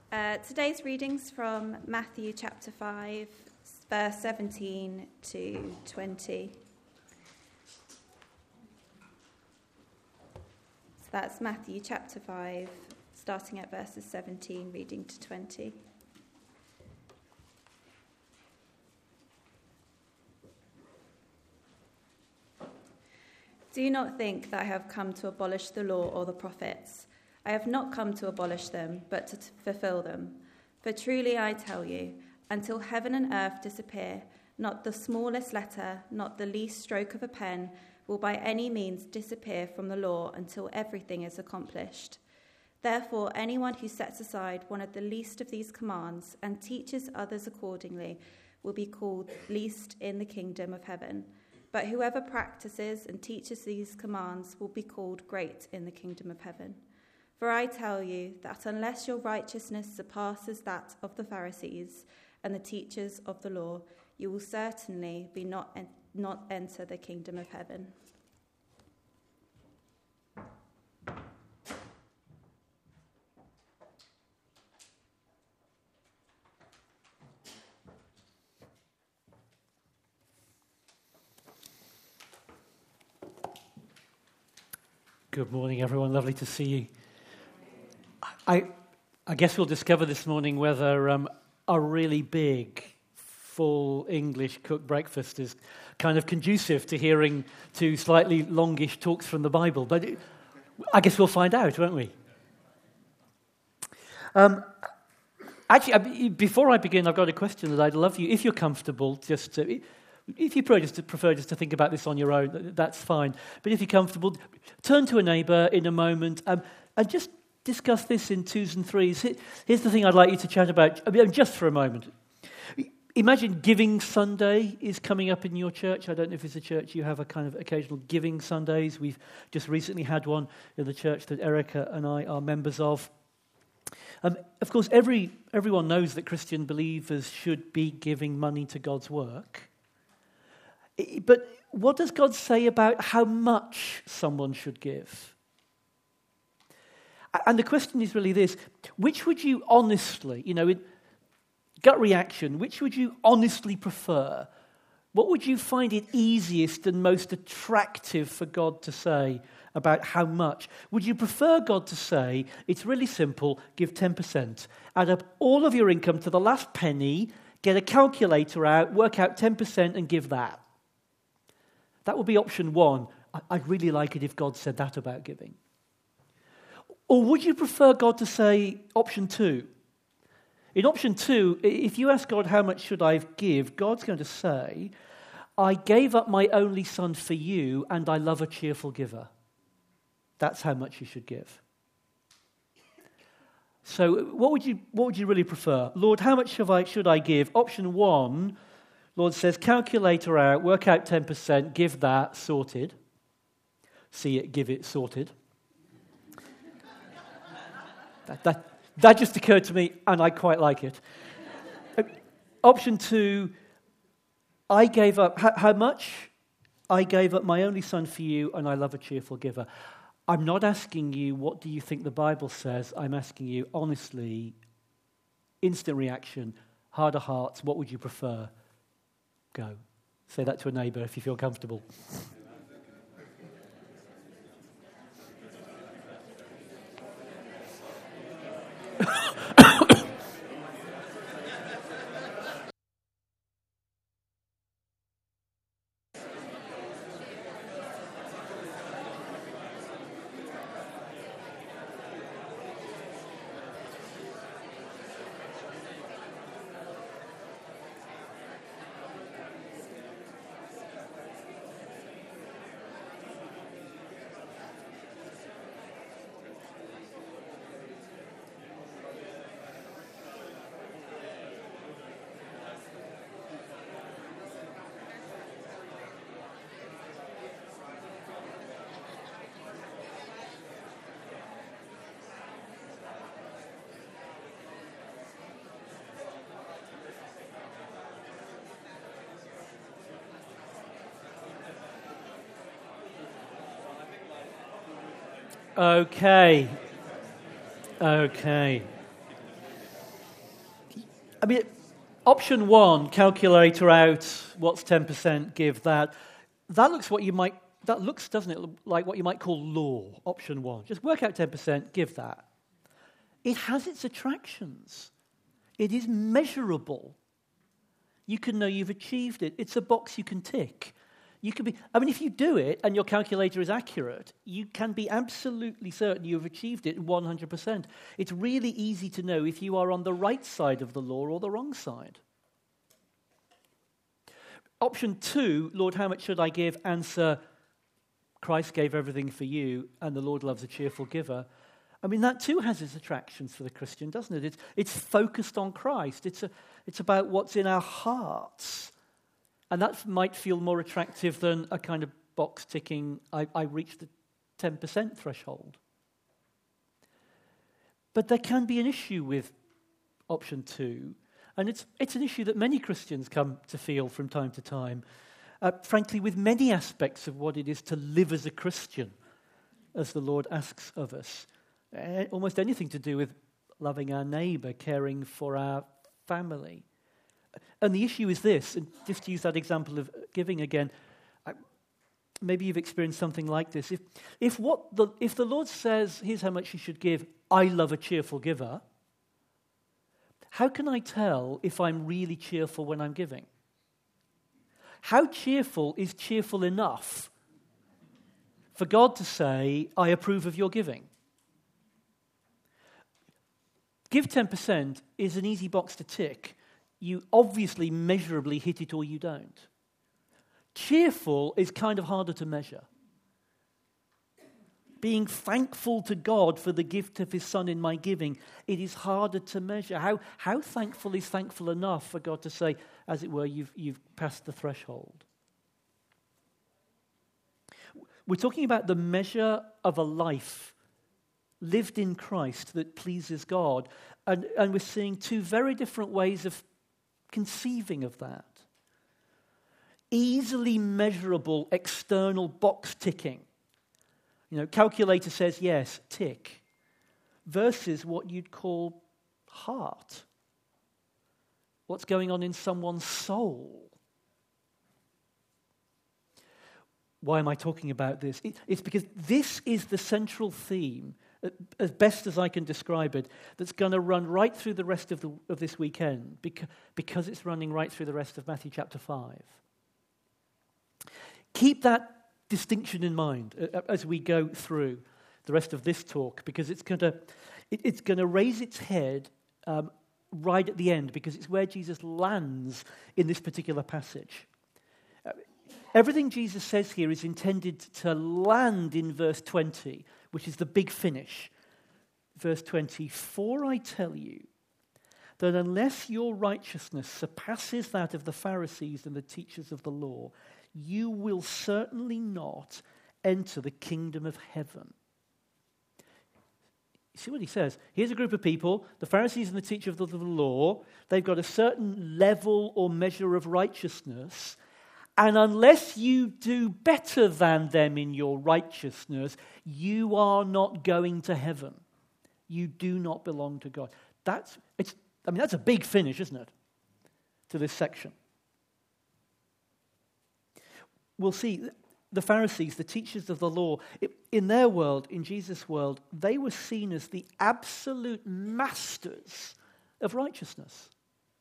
Today's readings from Matthew chapter 5, verse 17 to 20. So that's Matthew chapter 5, starting at verses 17, reading to 20. Do not think that I have come to abolish the law or the prophets. I have not come to abolish them, but to fulfill them. For truly I tell you, until heaven and earth disappear, not the smallest letter, not the least stroke of a pen, will by any means disappear from the law until everything is accomplished. Therefore, anyone who sets aside one of the least of these commands and teaches others accordingly will be called least in the kingdom of heaven. But whoever practices and teaches these commands will be called great in the kingdom of heaven. For I tell you that unless your righteousness surpasses that of the Pharisees and the teachers of the law, you will certainly not enter the kingdom of heaven. Good morning, everyone. Lovely to see you. I guess we'll discover this morning whether a really big, full English cooked breakfast is kind of conducive to hearing two slightly longish talks from the Bible. But I guess we'll find out, won't we? Actually, before I begin, I've got a question that I'd love you, if you're comfortable, if you prefer just to think about this on your own, that's fine. But if you're comfortable, turn to a neighbour in a moment and just discuss this in twos and threes. Here's the thing I'd like you to chat about, just for a moment. Imagine Giving Sunday is coming up in your church. I don't know if it's a church you have a kind of occasional Giving Sundays. We've just recently had one in the church that Erica and I are members of. Of course, everyone knows that Christian believers should be giving money to God's work. But what does God say about how much someone should give? And the question is really this: which would you honestly, in gut reaction, which would you honestly prefer? What would you find it easiest and most attractive for God to say about how much? Would you prefer God to say, it's really simple, give 10%, add up all of your income to the last penny, get a calculator out, work out 10% and give that? That would be option one. I'd really like it if God said that about giving. Or would you prefer God to say option two? In option two, if you ask God, how much should I give? God's going to say, I gave up my only son for you, and I love a cheerful giver. That's how much you should give. So what would you really prefer? Lord, how much should I give? Option one, Lord says, calculator out, work out 10%, give that, sorted. See it, give it, sorted. That just occurred to me, and I quite like it. Option two, I gave up, how much? I gave up my only son for you, and I love a cheerful giver. I'm not asking you, what do you think the Bible says? I'm asking you, honestly, instant reaction, heart of hearts, what would you prefer? Go. Say that to a neighbour if you feel comfortable. Okay. I mean, option 1, calculator out, what's 10%, give that. That looks, doesn't it, like what you might call law, option 1. Just work out 10%, give that. It has its attractions. It is measurable. You can know you've achieved it. It's a box you can tick. If you do it and your calculator is accurate, you can be absolutely certain you've achieved it 100%. It's really easy to know if you are on the right side of the law or the wrong side. Option 2, Lord, how much should I give? Answer, Christ gave everything for you, and the Lord loves a cheerful giver. I mean, that too has its attractions for the Christian, doesn't it? It's focused on Christ. It's about what's in our hearts. And that might feel more attractive than a kind of box ticking, I reached the 10% threshold. But there can be an issue with option 2, and it's an issue that many Christians come to feel from time to time, frankly, with many aspects of what it is to live as a Christian, as the Lord asks of us. Almost anything to do with loving our neighbour, caring for our family. And the issue is this, and just to use that example of giving again, maybe you've experienced something like this. If the Lord says, here's how much you should give, I love a cheerful giver, how can I tell if I'm really cheerful when I'm giving? How cheerful is cheerful enough for God to say, I approve of your giving? Give 10% is an easy box to tick. You obviously measurably hit it or you don't. Cheerful is kind of harder to measure. Being thankful to God for the gift of his Son in my giving, it is harder to measure. How thankful is thankful enough for God to say, as it were, you've passed the threshold? We're talking about the measure of a life lived in Christ that pleases God. And we're seeing two very different ways of conceiving of that. Easily measurable external box ticking. Calculator says yes, tick. Versus what you'd call heart. What's going on in someone's soul. Why am I talking about this? It's because this is the central theme, as best as I can describe it, that's going to run right through the rest of this weekend, because it's running right through the rest of Matthew chapter 5. Keep that distinction in mind as we go through the rest of this talk, because it's going to raise its head right at the end, because it's where Jesus lands in this particular passage. Everything Jesus says here is intended to land in verse 20, which is the big finish. Verse 20, for I tell you that unless your righteousness surpasses that of the Pharisees and the teachers of the law, you will certainly not enter the kingdom of heaven. You see what he says? Here's a group of people, the Pharisees and the teachers of the law. They've got a certain level or measure of righteousness. And unless you do better than them in your righteousness, you are not going to heaven. You do not belong to God. That's a big finish, isn't it, to this section? We'll see the Pharisees, the teachers of the law, in their world, in Jesus' world, they were seen as the absolute masters of righteousness.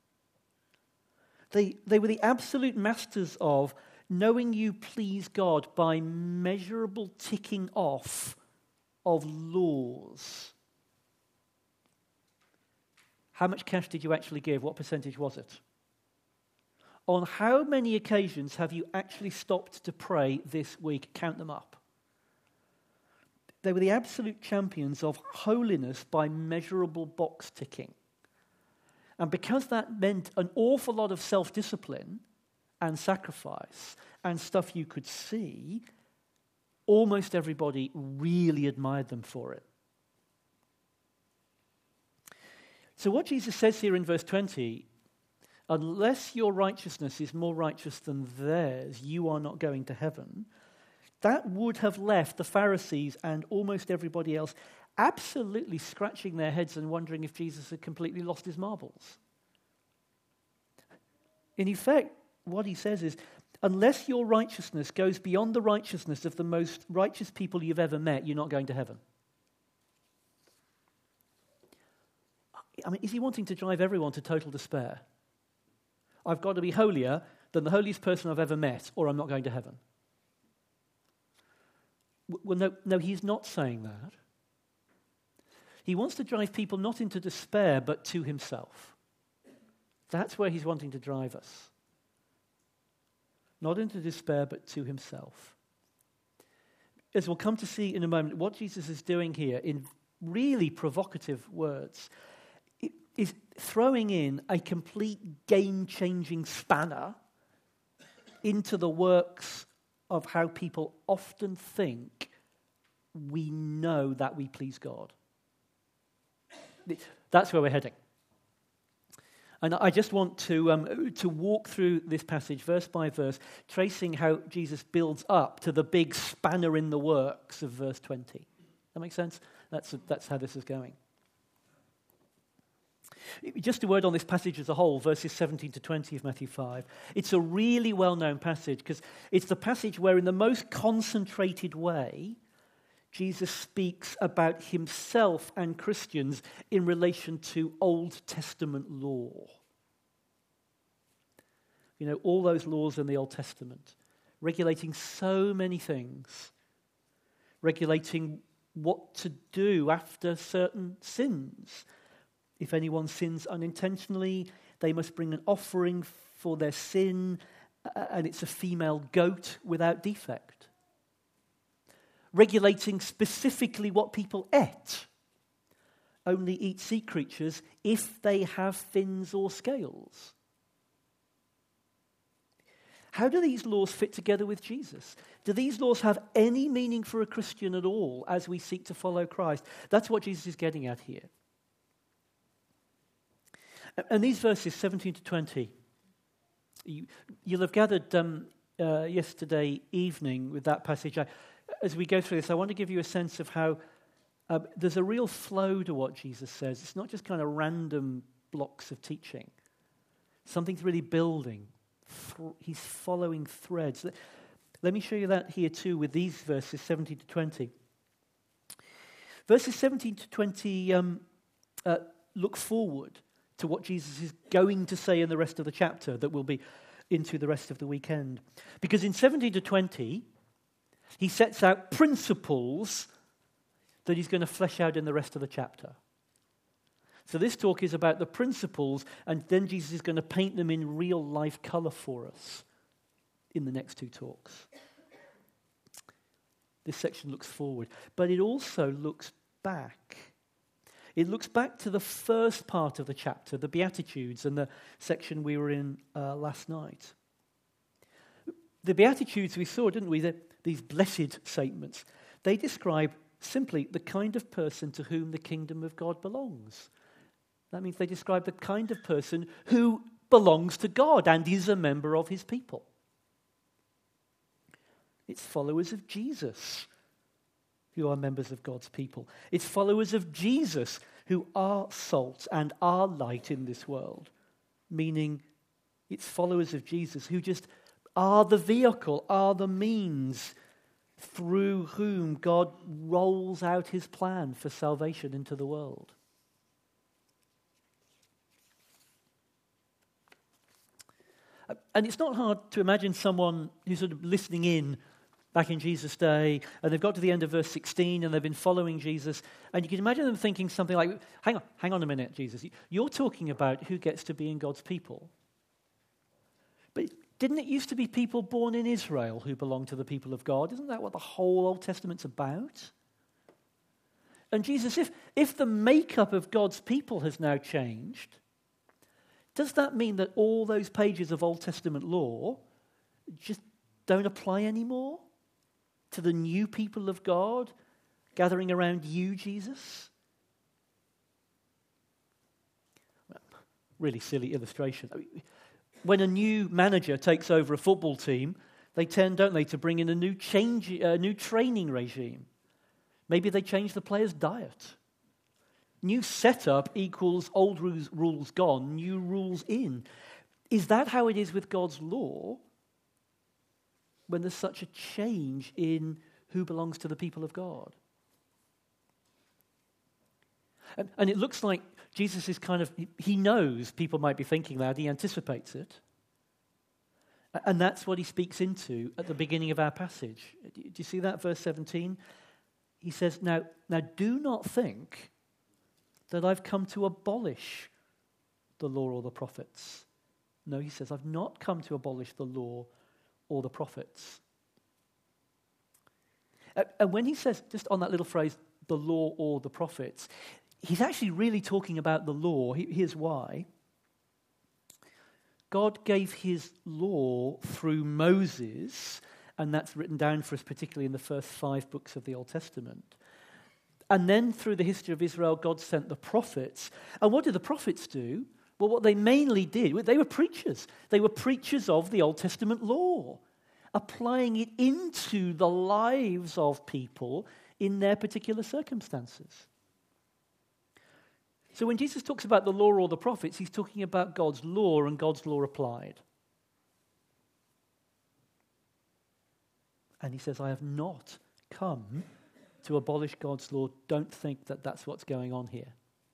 They were the absolute masters of knowing you please God by measurable ticking off of laws. How much cash did you actually give? What percentage was it? On how many occasions have you actually stopped to pray this week? Count them up. They were the absolute champions of holiness by measurable box ticking. And because that meant an awful lot of self-discipline and sacrifice and stuff you could see, almost everybody really admired them for it. So what Jesus says here in verse 20, unless your righteousness is more righteous than theirs, you are not going to heaven, that would have left the Pharisees and almost everybody else absolutely scratching their heads and wondering if Jesus had completely lost his marbles. In effect, what he says is, unless your righteousness goes beyond the righteousness of the most righteous people you've ever met, you're not going to heaven. I mean, is he wanting to drive everyone to total despair? I've got to be holier than the holiest person I've ever met, or I'm not going to heaven. Well, no, he's not saying that. He wants to drive people not into despair, but to himself. That's where he's wanting to drive us. Not into despair, but to himself. As we'll come to see in a moment, what Jesus is doing here in really provocative words is throwing in a complete game-changing spanner into the works of how people often think we know that we please God. That's where we're heading. And I just want to walk through this passage verse by verse, tracing how Jesus builds up to the big spanner in the works of verse 20. That makes sense? That's how this is going. Just a word on this passage as a whole, verses 17 to 20 of Matthew 5. It's a really well-known passage because it's the passage where in the most concentrated way Jesus speaks about himself and Christians in relation to Old Testament law. You know, all those laws in the Old Testament, regulating so many things, regulating what to do after certain sins. If anyone sins unintentionally, they must bring an offering for their sin, and it's a female goat without defect. Regulating specifically what people ate. Only eat sea creatures if they have fins or scales. How do these laws fit together with Jesus? Do these laws have any meaning for a Christian at all as we seek to follow Christ? That's what Jesus is getting at here. And these verses, 17 to 20, you'll have gathered yesterday evening with that passage. As we go through this, I want to give you a sense of how there's a real flow to what Jesus says. It's not just kind of random blocks of teaching. Something's really building. He's following threads. Let me show you that here too with these verses, 17 to 20. Verses 17 to 20 look forward to what Jesus is going to say in the rest of the chapter that will be into the rest of the weekend. Because in 17 to 20, he sets out principles that he's going to flesh out in the rest of the chapter. So this talk is about the principles, and then Jesus is going to paint them in real life color for us in the next two talks. This section looks forward, but it also looks back. It looks back to the first part of the chapter, the Beatitudes, and the section we were in last night. The Beatitudes we saw, didn't we? These blessed statements. They describe simply the kind of person to whom the kingdom of God belongs. That means they describe the kind of person who belongs to God and is a member of his people. It's followers of Jesus who are members of God's people. It's followers of Jesus who are salt and are light in this world. Meaning, it's followers of Jesus who just are the vehicle, are the means through whom God rolls out his plan for salvation into the world. And it's not hard to imagine someone who's sort of listening in back in Jesus' day, and they've got to the end of verse 16, and they've been following Jesus, and you can imagine them thinking something like, hang on a minute, Jesus, you're talking about who gets to be in God's people. But didn't it used to be people born in Israel who belong to the people of God? Isn't that what the whole Old Testament's about? And Jesus, if the makeup of God's people has now changed, does that mean that all those pages of Old Testament law just don't apply anymore to the new people of God gathering around you, Jesus? Really silly illustration. When a new manager takes over a football team, they tend, don't they, to bring in a new training regime. Maybe they change the players' diet. New setup equals old rules gone, new rules in. Is that how it is with God's law when there's such a change in who belongs to the people of God? And it looks like Jesus is he knows people might be thinking that, he anticipates it. And that's what he speaks into at the beginning of our passage. Do you see that, verse 17? He says, now do not think that I've come to abolish the law or the prophets. No, he says, I've not come to abolish the law or the prophets. And when he says, just on that little phrase, the law or the prophets, he's actually really talking about the law. Here's why. God gave his law through Moses, and that's written down for us particularly in the first 5 books of the Old Testament. And then through the history of Israel, God sent the prophets. And what did the prophets do? Well, what they mainly did, they were preachers. They were preachers of the Old Testament law, applying it into the lives of people in their particular circumstances. So when Jesus talks about the law or the prophets, he's talking about God's law and God's law applied. And he says, I have not come to abolish God's law. Don't think that that's what's going on here.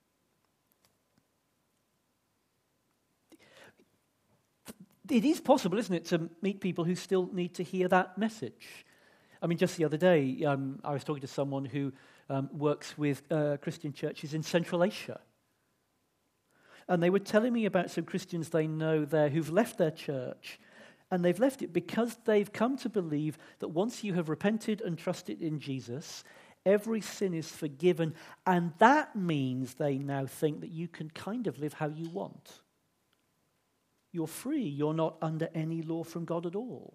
It is possible, isn't it, to meet people who still need to hear that message. I mean, just the other day, I was talking to someone who works with Christian churches in Central Asia. And they were telling me about some Christians they know there who've left their church, and they've left it because they've come to believe that once you have repented and trusted in Jesus, every sin is forgiven, and that means they now think that you can kind of live how you want. You're free. You're not under any law from God at all.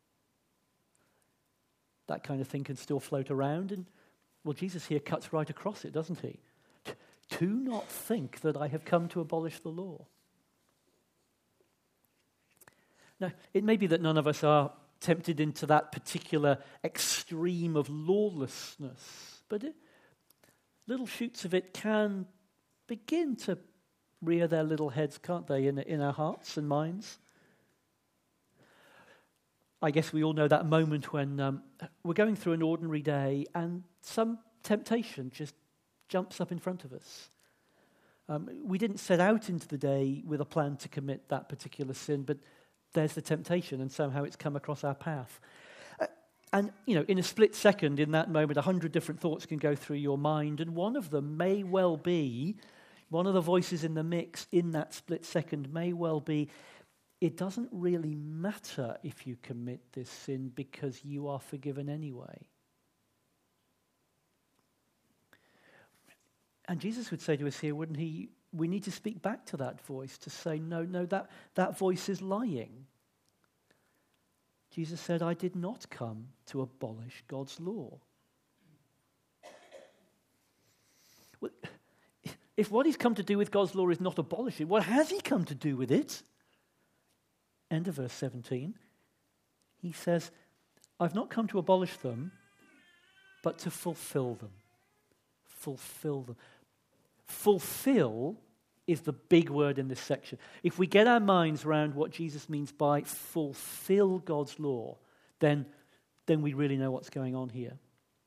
That kind of thing can still float around, and, well, Jesus here cuts right across it, doesn't he? Do not think that I have come to abolish the law. Now, it may be that none of us are tempted into that particular extreme of lawlessness, but little shoots of it can begin to rear their little heads, can't they, in our hearts and minds? I guess we all know that moment when we're going through an ordinary day and some temptation just jumps up in front of us. We didn't set out into the day with a plan to commit that particular sin, but there's the temptation, and somehow it's come across our path. And, in a split second, in that moment, 100 different thoughts can go through your mind, and one of them may well be, one of the voices in the mix in that split second may well be, it doesn't really matter if you commit this sin because you are forgiven anyway. And Jesus would say to us here, wouldn't he, we need to speak back to that voice to say, no, that voice is lying. Jesus said, I did not come to abolish God's law. Well, if what he's come to do with God's law is not abolish it, what has he come to do with it? End of verse 17. He says, I've not come to abolish them, but to fulfill them. Fulfill them. Fulfill is the big word in this section. If we get our minds around what Jesus means by fulfill God's law, then we really know what's going on here.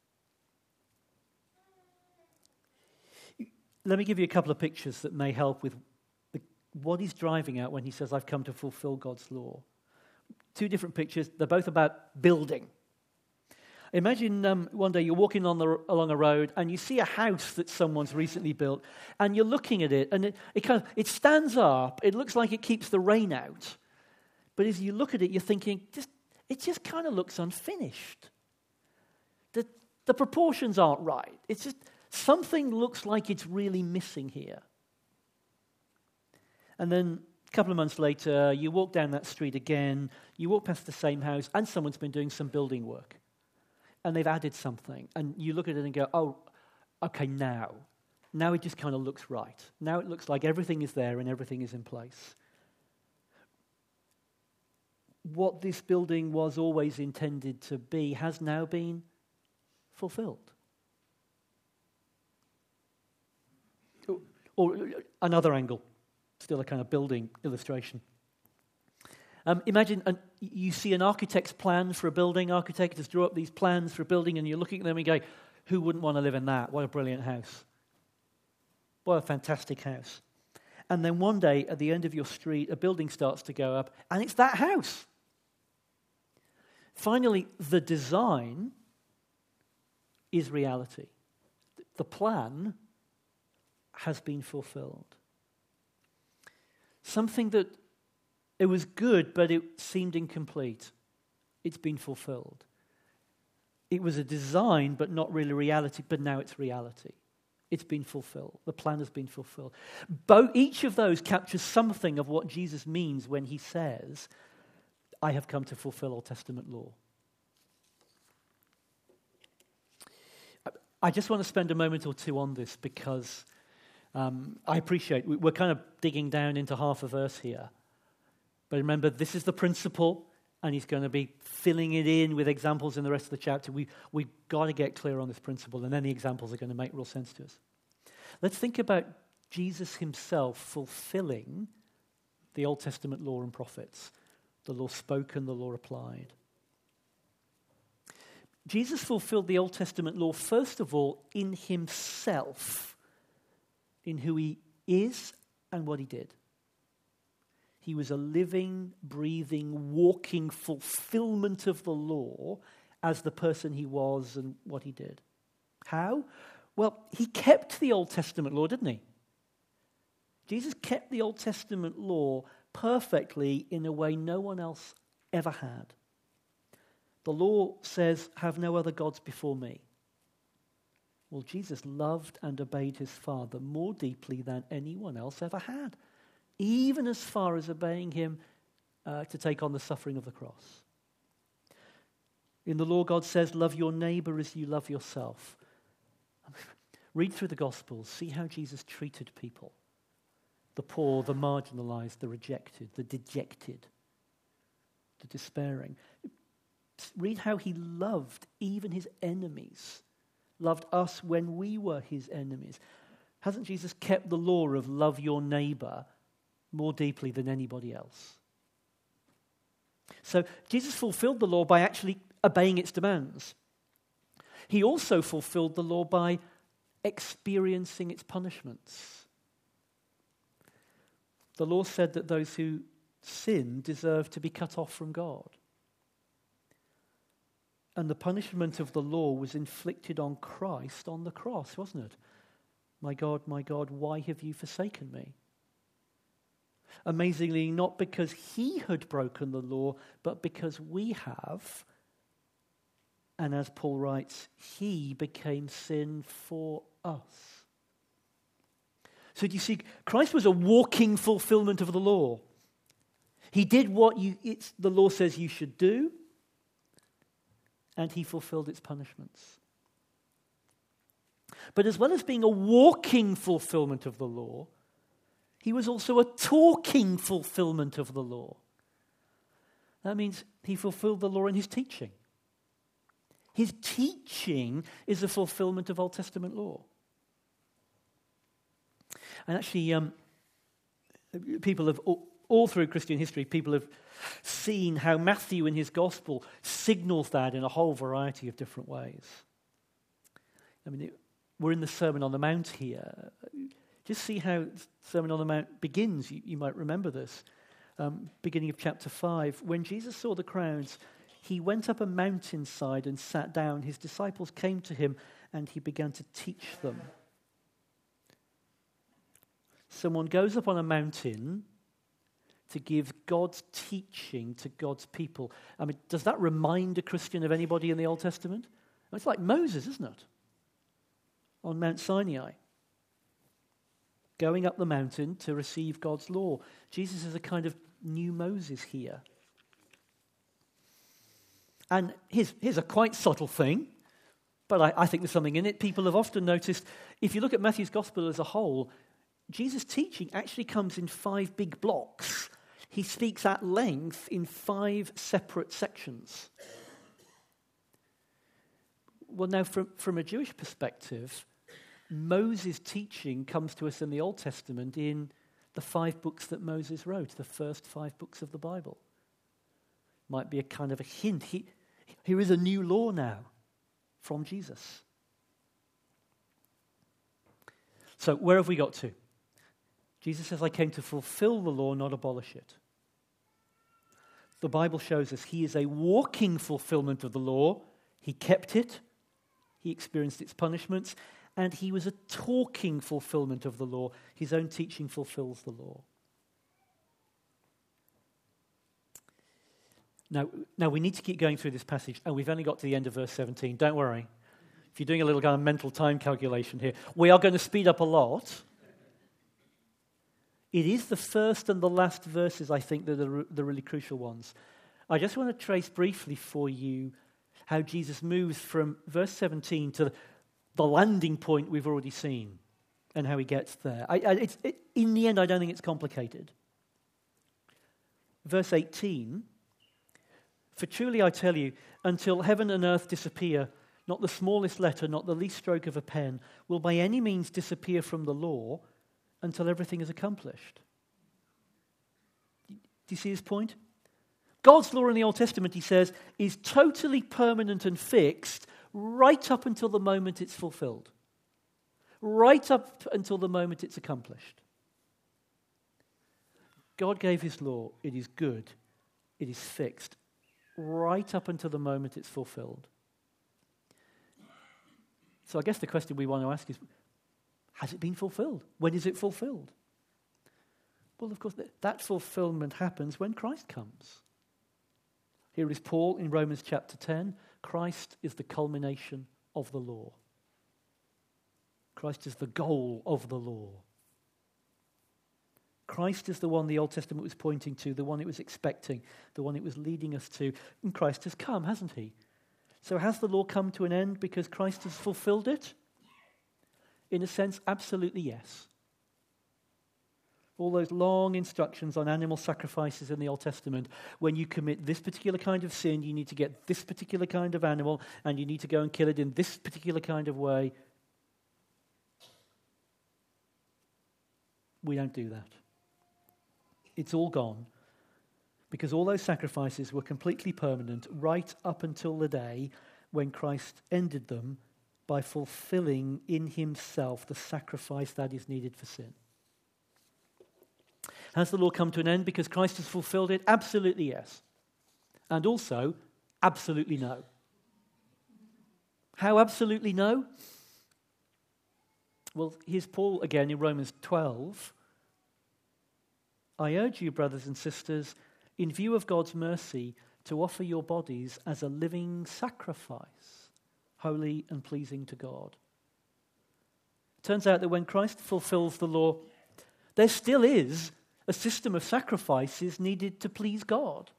Let me give you a couple of pictures that may help with what he's driving at when he says, I've come to fulfill God's law. 2 different pictures. They're both about building. Imagine one day you're walking along a road and you see a house that someone's recently built, and you're looking at it, and it stands up. It looks like it keeps the rain out. But as you look at it, you're thinking, it just kind of looks unfinished. The proportions aren't right. It's just something looks like it's really missing here. And then a couple of months later, you walk down that street again, you walk past the same house, and someone's been doing some building work. And they've added something, and you look at it and go, oh, okay, now it just kind of looks right. Now it looks like everything is there and everything is in place. What this building was always intended to be has now been fulfilled. Or another angle, still a kind of building illustration. Imagine you see an architect's plan for a building. Architects draw up these plans for a building, and you're looking at them and you go, who wouldn't want to live in that? What a brilliant house. What a fantastic house. And then one day, at the end of your street, a building starts to go up, and it's that house. Finally, the design is reality. The plan has been fulfilled. Something that it was good, but it seemed incomplete. It's been fulfilled. It was a design, but not really reality, but now it's reality. It's been fulfilled. The plan has been fulfilled. Each of those captures something of what Jesus means when he says, I have come to fulfill Old Testament law. I just want to spend a moment or two on this because I appreciate we're kind of digging down into half a verse here. But remember, this is the principle, and he's going to be filling it in with examples in the rest of the chapter. We've got to get clear on this principle, and then the examples are going to make real sense to us. Let's think about Jesus himself fulfilling the Old Testament law and prophets, the law spoken, the law applied. Jesus fulfilled the Old Testament law, first of all, in himself, in who he is and what he did. He was a living, breathing, walking fulfillment of the law as the person he was and what he did. How? Well, he kept the Old Testament law, didn't he? Jesus kept the Old Testament law perfectly in a way no one else ever had. The law says, have no other gods before me. Well, Jesus loved and obeyed his Father more deeply than anyone else ever had, even as far as obeying him to take on the suffering of the cross. In the law, God says, love your neighbor as you love yourself. Read through the Gospels, see how Jesus treated people. The poor, the marginalized, the rejected, the dejected, the despairing. Read how he loved even his enemies, loved us when we were his enemies. Hasn't Jesus kept the law of love your neighbor more deeply than anybody else? So Jesus fulfilled the law by actually obeying its demands. He also fulfilled the law by experiencing its punishments. The law said that those who sin deserve to be cut off from God. And the punishment of the law was inflicted on Christ on the cross, wasn't it? My God, why have you forsaken me? Amazingly, not because he had broken the law, but because we have. And as Paul writes, he became sin for us. So do you see, Christ was a walking fulfillment of the law. He did what the law says you should do, and he fulfilled its punishments. But as well as being a walking fulfillment of the law, he was also a talking fulfillment of the law. That means he fulfilled the law in his teaching. His teaching is a fulfillment of Old Testament law. And actually, people have, all through Christian history, people have seen how Matthew in his gospel signals that in a whole variety of different ways. I mean, we're in the Sermon on the Mount here. Just see how the Sermon on the Mount begins. You might remember this. Beginning of chapter 5. When Jesus saw the crowds, he went up a mountainside and sat down. His disciples came to him and he began to teach them. Someone goes up on a mountain to give God's teaching to God's people. I mean, does that remind a Christian of anybody in the Old Testament? It's like Moses, isn't it? On Mount Sinai. Going up the mountain to receive God's law. Jesus is a kind of new Moses here. And here's a quite subtle thing, but I think there's something in it. People have often noticed, if you look at Matthew's gospel as a whole, Jesus' teaching actually comes in 5 big blocks. He speaks at length in 5 separate sections. Well, now, from a Jewish perspective, Moses' teaching comes to us in the Old Testament in the 5 books that Moses wrote, the first 5 books of the Bible. might be a kind of a hint. Here is a new law now from Jesus. So where have we got to? Jesus says, I came to fulfill the law, not abolish it. The Bible shows us he is a walking fulfillment of the law. He kept it. He experienced its punishments. And he was a talking fulfillment of the law. His own teaching fulfills the law. Now we need to keep going through this passage, and we've only got to the end of verse 17. Don't worry. If you're doing a little kind of mental time calculation here, we are going to speed up a lot. It is the first and the last verses, I think, that are the really crucial ones. I just want to trace briefly for you how Jesus moves from verse 17 to the landing point we've already seen and how he gets there. In the end, I don't think it's complicated. Verse 18, for truly I tell you, until heaven and earth disappear, not the smallest letter, not the least stroke of a pen, will by any means disappear from the law until everything is accomplished. Do you see his point? God's law in the Old Testament, he says, is totally permanent and fixed right up until the moment it's fulfilled. Right up until the moment it's accomplished. God gave his law. It is good. It is fixed. Right up until the moment it's fulfilled. So I guess the question we want to ask is, has it been fulfilled? When is it fulfilled? Well, of course, that fulfillment happens when Christ comes. Here is Paul in Romans chapter 10. Christ is the culmination of the law. Christ is the goal of the law. Christ is the one the Old Testament was pointing to, the one it was expecting, the one it was leading us to. And Christ has come, hasn't he? So has the law come to an end because Christ has fulfilled it? In a sense, absolutely yes. All those long instructions on animal sacrifices in the Old Testament, when you commit this particular kind of sin, you need to get this particular kind of animal, and you need to go and kill it in this particular kind of way. We don't do that. It's all gone, because all those sacrifices were completely permanent right up until the day when Christ ended them by fulfilling in himself the sacrifice that is needed for sin. Has the law come to an end because Christ has fulfilled it? Absolutely yes. And also, absolutely no. How absolutely no? Well, here's Paul again in Romans 12. I urge you, brothers and sisters, in view of God's mercy, to offer your bodies as a living sacrifice, holy and pleasing to God. Turns out that when Christ fulfills the law, there still is a system of sacrifices needed to please God.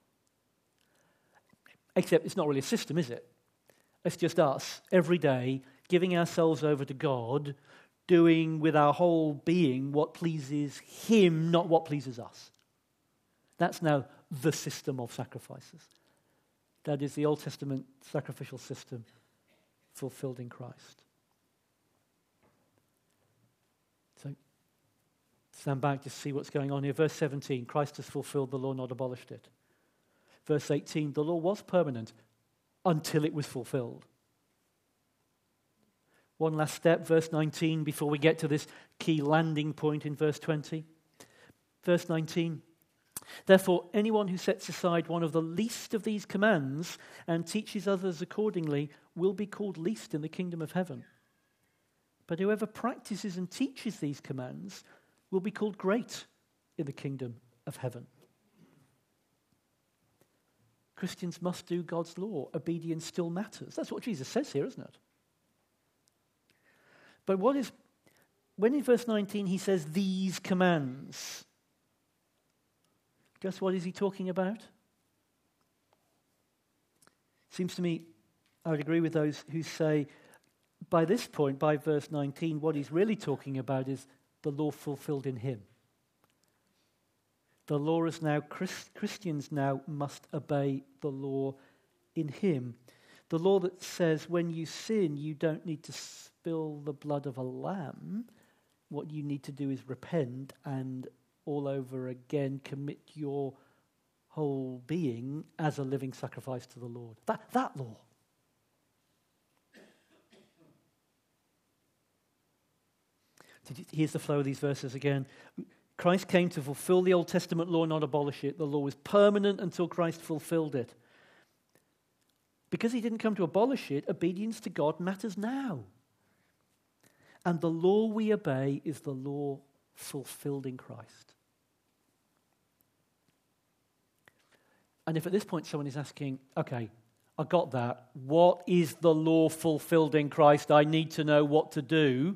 Except it's not really a system, is it? It's just us, every day, giving ourselves over to God, doing with our whole being what pleases him, not what pleases us. That's now the system of sacrifices. That is the Old Testament sacrificial system fulfilled in Christ. So, stand back to see what's going on here. Verse 17, Christ has fulfilled the law, not abolished it. Verse 18, the law was permanent until it was fulfilled. One last step, verse 19, before we get to this key landing point in verse 20. Verse 19, therefore, anyone who sets aside one of the least of these commands and teaches others accordingly will be called least in the kingdom of heaven. But whoever practices and teaches these commands will be called great in the kingdom of heaven. Christians must do God's law. Obedience still matters. That's what Jesus says here, isn't it? But when in verse 19 he says these commands, just what is he talking about? Seems to me, I would agree with those who say, by this point, by verse 19, what he's really talking about is the law fulfilled in him. The law is now, Christians now must obey the law in him. The law that says when you sin, you don't need to spill the blood of a lamb. What you need to do is repent and all over again commit your whole being as a living sacrifice to the Lord. That law. Here's the flow of these verses again. Christ came to fulfill the Old Testament law, not abolish it. The law was permanent until Christ fulfilled it. Because he didn't come to abolish it, obedience to God matters now. And the law we obey is the law fulfilled in Christ. And if at this point someone is asking, okay, I got that. What is the law fulfilled in Christ? I need to know what to do.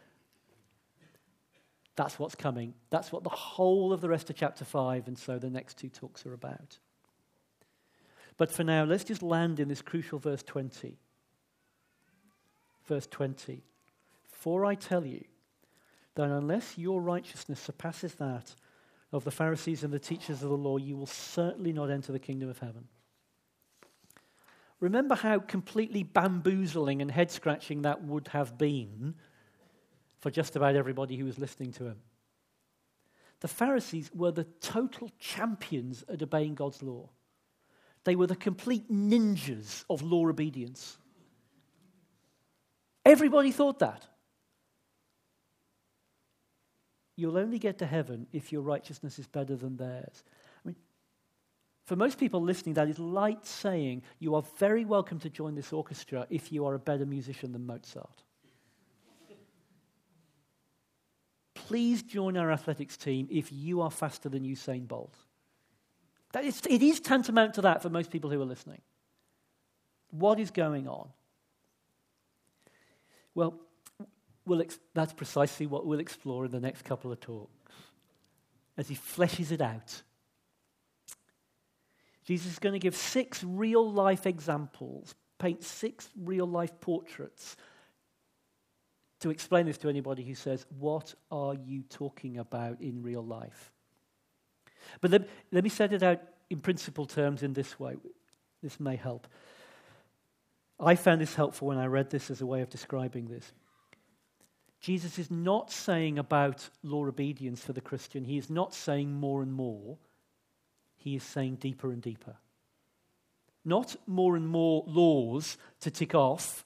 That's what's coming. That's what the whole of the rest of chapter 5 and so the next two talks are about. But for now, let's just land in this crucial verse 20. Verse 20. For I tell you that unless your righteousness surpasses that of the Pharisees and the teachers of the law, you will certainly not enter the kingdom of heaven. Remember how completely bamboozling and head-scratching that would have been for just about everybody who was listening to him. The Pharisees were the total champions at obeying God's law. They were the complete ninjas of law obedience. Everybody thought that. You'll only get to heaven if your righteousness is better than theirs. I mean, for most people listening, that is light saying, you are very welcome to join this orchestra if you are a better musician than Mozart. Please join our athletics team if you are faster than Usain Bolt. It is tantamount to that for most people who are listening. What is going on? Well, that's precisely what we'll explore in the next couple of talks as he fleshes it out. Jesus is going to give 6 real-life examples, paint 6 real-life portraits to explain this to anybody who says, what are you talking about in real life? But let me set it out in principle terms in this way. This may help. I found this helpful when I read this as a way of describing this. Jesus is not saying about law obedience for the Christian. He is not saying more and more. He is saying deeper and deeper. Not more and more laws to tick off,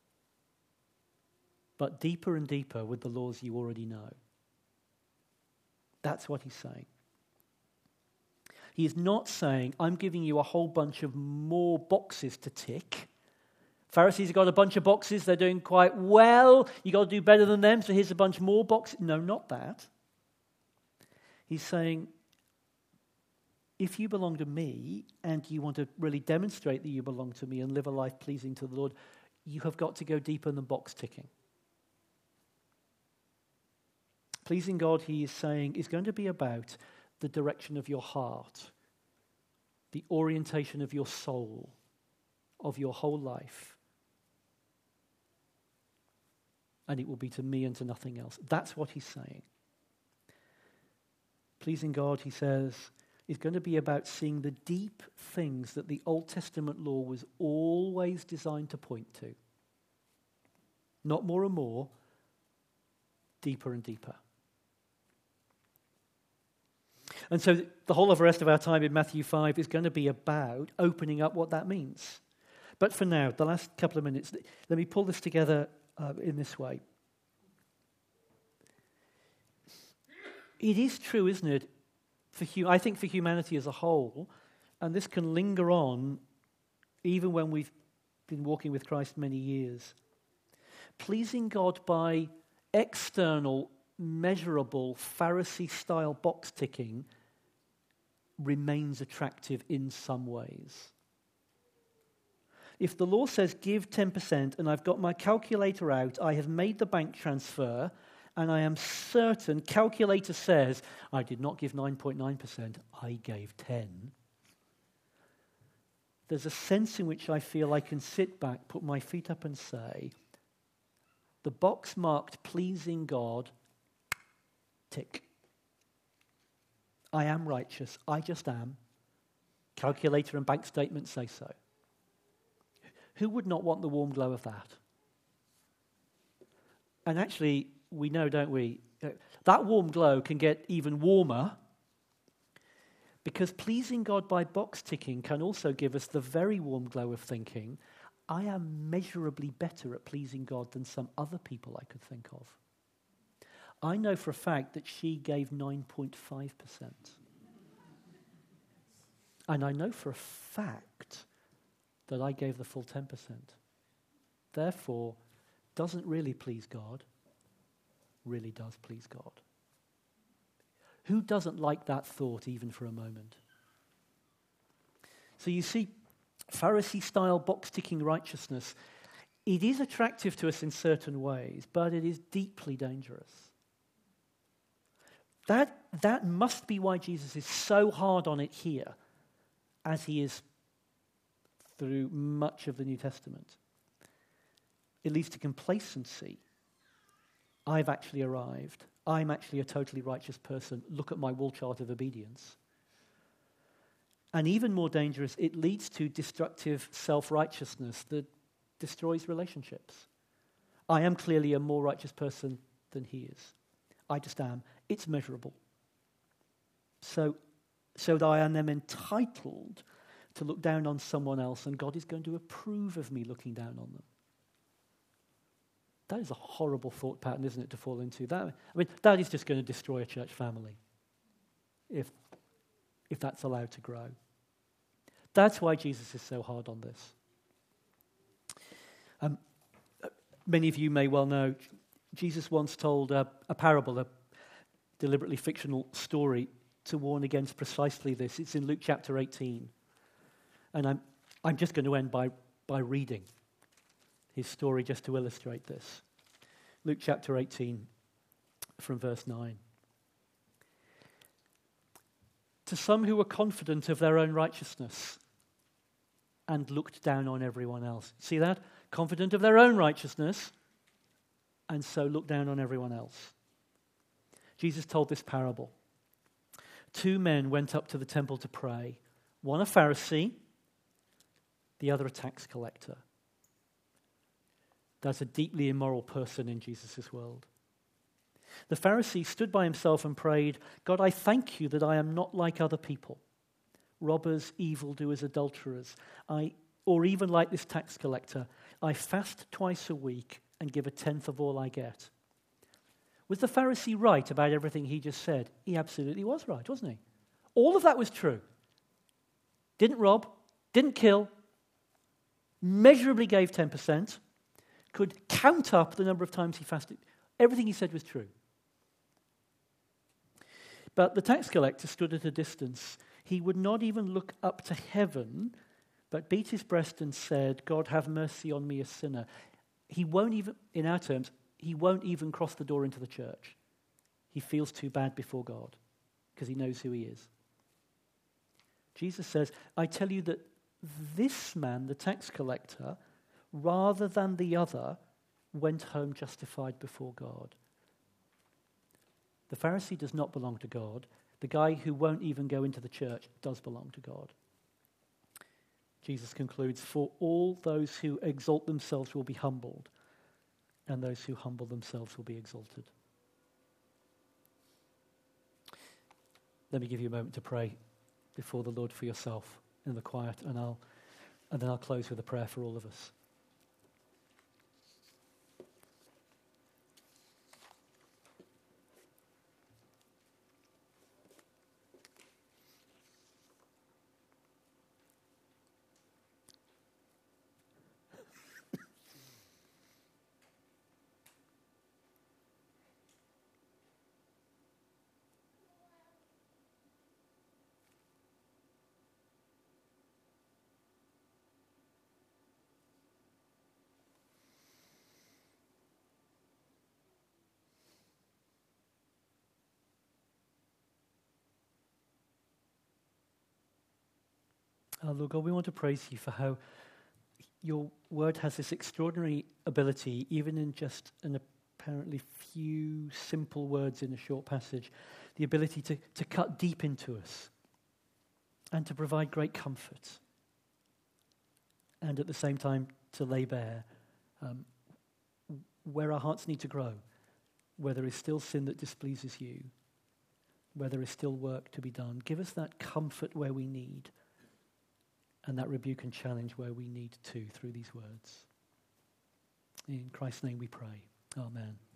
but deeper and deeper with the laws you already know. That's what he's saying. He is not saying, I'm giving you a whole bunch of more boxes to tick. Pharisees have got a bunch of boxes, they're doing quite well. You've got to do better than them, so here's a bunch more boxes. No, not that. He's saying, if you belong to me and you want to really demonstrate that you belong to me and live a life pleasing to the Lord, you have got to go deeper than box ticking. Pleasing God, he is saying, is going to be about the direction of your heart, the orientation of your soul, of your whole life. And it will be to me and to nothing else. That's what he's saying. Pleasing God, he says, is going to be about seeing the deep things that the Old Testament law was always designed to point to. Not more and more, deeper and deeper. And so the whole of the rest of our time in Matthew 5 is going to be about opening up what that means. But for now, the last couple of minutes, let me pull this together in this way. It is true, isn't it, I think for humanity as a whole, and this can linger on even when we've been walking with Christ many years. Pleasing God by external, measurable, Pharisee-style box ticking remains attractive in some ways. If the law says give 10% and I've got my calculator out, I have made the bank transfer, and I am certain, calculator says, I did not give 9.9%, I gave 10. There's a sense in which I feel I can sit back, put my feet up and say, the box marked pleasing God, tick. I am righteous, I just am. Calculator and bank statement say so. Who would not want the warm glow of that? And actually, we know, don't we, that warm glow can get even warmer Because pleasing God by box ticking can also give us the very warm glow of thinking, I am measurably better at pleasing God than some other people I could think of. I know for a fact that she gave 9.5%. And I know for a fact that I gave the full 10%. Therefore, doesn't really please God, really does please God. Who doesn't like that thought even for a moment? So you see, Pharisee-style box-ticking righteousness, it is attractive to us in certain ways, but it is deeply dangerous. That must be why Jesus is so hard on it here, as he is through much of the New Testament. It leads to complacency. I've actually arrived. I'm actually a totally righteous person. Look at my wall chart of obedience. And even more dangerous, it leads to destructive self-righteousness that destroys relationships. I am clearly a more righteous person than he is. I just am. It's measurable. So that I am then entitled to look down on someone else, and God is going to approve of me looking down on them. That is a horrible thought pattern, isn't it, to fall into? That is just going to destroy a church family if that's allowed to grow. That's why Jesus is so hard on this. Many of you may well know, Jesus once told a parable, a deliberately fictional story, to warn against precisely this. It's in Luke chapter 18. And I'm just going to end by reading his story just to illustrate this. Luke chapter 18 from verse 9. To some who were confident of their own righteousness and looked down on everyone else. See that? Confident of their own righteousness and so looked down on everyone else. Jesus told this parable. 2 men went up to the temple to pray. One a Pharisee, the other a tax collector. That's a deeply immoral person in Jesus' world. The Pharisee stood by himself and prayed, God, I thank you that I am not like other people, robbers, evildoers, adulterers, or even like this tax collector. I fast twice a week and give 1/10 of all I get. Was the Pharisee right about everything he just said? He absolutely was right, wasn't he? All of that was true. Didn't rob, didn't kill, measurably gave 10%, could count up the number of times he fasted. Everything he said was true. But the tax collector stood at a distance. He would not even look up to heaven, but beat his breast and said, God, have mercy on me, a sinner. He won't even, in our terms, he won't even cross the door into the church. He feels too bad before God because he knows who he is. Jesus says, I tell you that this man, the tax collector, rather than the other, went home justified before God. The Pharisee does not belong to God. The guy who won't even go into the church does belong to God. Jesus concludes, for all those who exalt themselves will be humbled, and those who humble themselves will be exalted. Let me give you a moment to pray before the Lord for yourself in the quiet, and then I'll close with a prayer for all of us. Lord God, we want to praise you for how your word has this extraordinary ability, even in just an apparently few simple words in a short passage, the ability to cut deep into us and to provide great comfort, and at the same time to lay bare where our hearts need to grow, where there is still sin that displeases you. where there is still work to be done. Give us that comfort where we need, and that rebuke and challenge where we need to through these words. In Christ's name we pray. Amen.